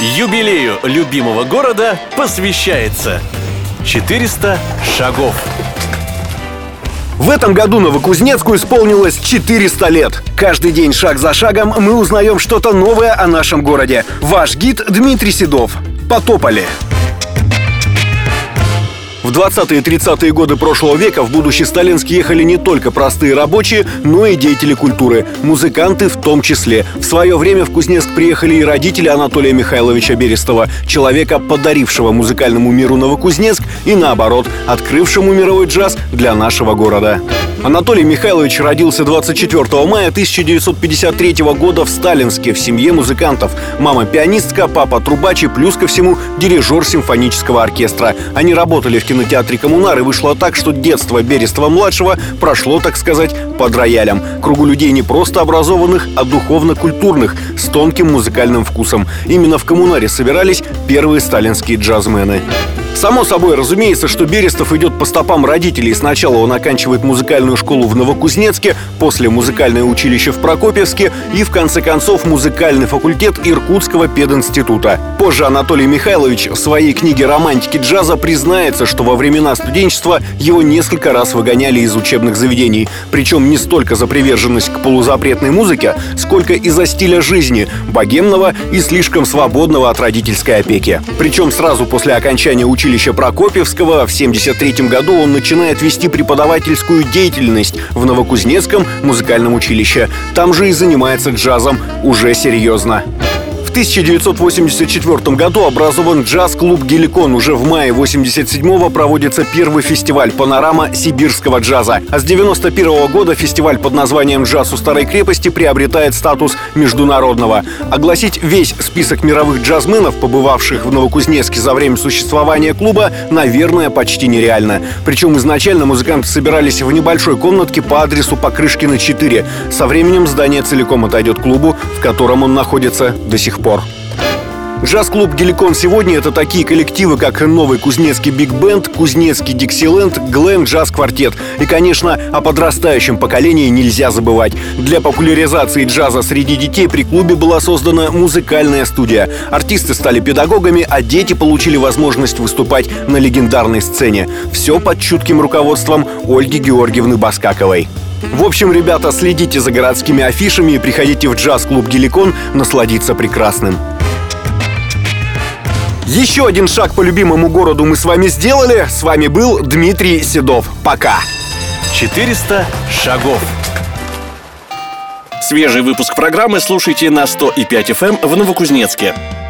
Юбилею любимого города посвящается 400 шагов. В этом году Новокузнецку исполнилось 400 лет. Каждый день, шаг за шагом, мы узнаем что-то новое о нашем городе. Ваш гид Дмитрий Седов. Потопали. В 20-е и 30-е годы прошлого века в будущий Сталинск ехали не только простые рабочие, но и деятели культуры, музыканты в том числе. В свое время в Кузнецк приехали и родители Анатолия Михайловича Берестова, человека, подарившего музыкальному миру Новокузнецк и, наоборот, открывшему мировой джаз для нашего города. Анатолий Михайлович родился 24 мая 1953 года в Сталинске в семье музыкантов. Мама пианистка, папа трубач и, плюс ко всему, дирижер симфонического оркестра. Они работали в кинотеатре «Коммунар», и вышло так, что детство Берестова-младшего прошло, так сказать, под роялем. Кругу людей не просто образованных, а духовно-культурных, с тонким музыкальным вкусом. Именно в «Коммунаре» собирались первые сталинские джазмены. Само собой разумеется, что Берестов идет по стопам родителей. Сначала он оканчивает музыкальную школу в Новокузнецке, после музыкальное училище в Прокопьевске и, в конце концов, музыкальный факультет Иркутского пединститута. Позже Анатолий Михайлович в своей книге «Романтики джаза» признается, что во времена студенчества его несколько раз выгоняли из учебных заведений. Причем не столько за приверженность к полузапретной музыке, сколько из-за стиля жизни, богемного и слишком свободного от родительской опеки. Причем сразу после окончания училища Прокопьевского в 1973 году он начинает вести преподавательскую деятельность в Новокузнецком музыкальном училище. Там же и занимается джазом уже серьезно. В 1984 году образован джаз-клуб «Геликон». Уже в мае 1987-го проводится первый фестиваль «Панорама сибирского джаза». А с 1991 года фестиваль под названием «Джаз у старой крепости» приобретает статус международного. Огласить весь список мировых джазменов, побывавших в Новокузнецке за время существования клуба, наверное, почти нереально. Причем изначально музыканты собирались в небольшой комнатке по адресу Покрышкина, 4. Со временем здание целиком отойдет клубу, в котором он находится до сих пор. Джаз-клуб «Геликон» сегодня — это такие коллективы, как Новый Кузнецкий Биг-бенд, Кузнецкий Диксиленд, Глэм Джаз-квартет. И, конечно, о подрастающем поколении нельзя забывать. Для популяризации джаза среди детей при клубе была создана музыкальная студия. Артисты стали педагогами, а дети получили возможность выступать на легендарной сцене. Все под чутким руководством Ольги Георгиевны Баскаковой. В общем, ребята, следите за городскими афишами и приходите в джаз-клуб «Геликон» насладиться прекрасным. Еще один шаг по любимому городу мы с вами сделали. С вами был Дмитрий Седов. Пока. 400 шагов. Свежий выпуск программы слушайте на 100,5 FM в Новокузнецке.